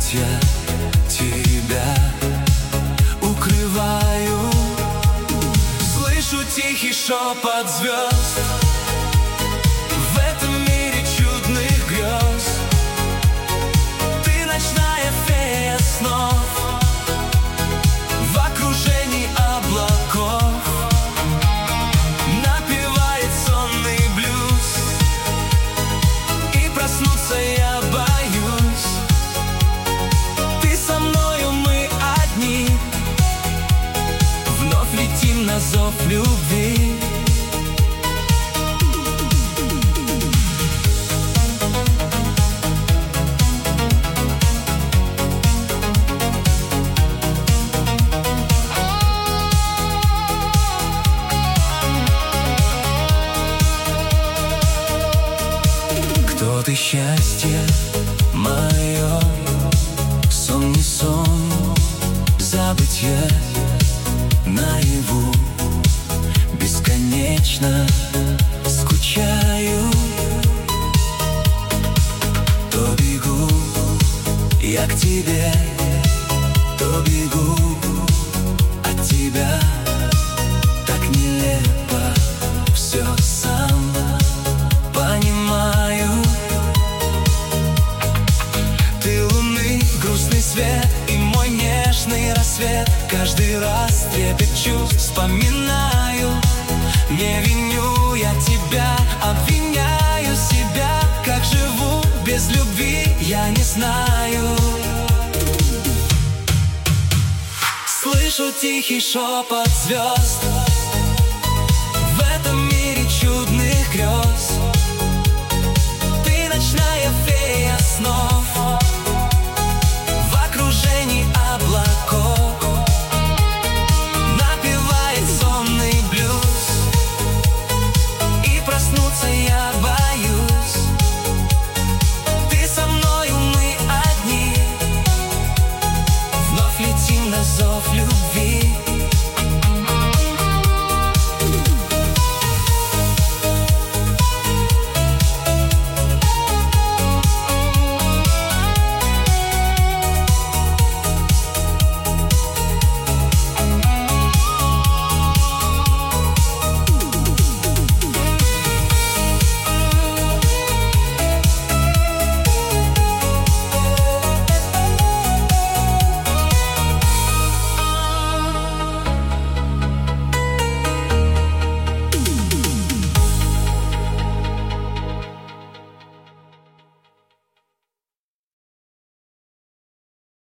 объятия тебя укрываю. Слышу тихий шепот звезд в этом мире чудных грез. Ты ночная фея снов в окружении облаков. Напевает сонный блюз, и проснуться я боюсь. Ты со мною, мы одни, вновь летим на зов любви. Кто ты, счастье мое, сон не сон, забытье наяву. Бесконечно скучаю, то бегу я к тебе, то бегу от тебя. Так нелепо все сам понимаю. Ты луны, грустный свет и мой нежный рассвет. Каждый раз трепет чувств вспоминаю. Не виню я тебя, обвиняю себя. Как живу без любви, я не знаю. Слышу тихий шепот звезд в этом мире чудных грез. Ты ночная фея снов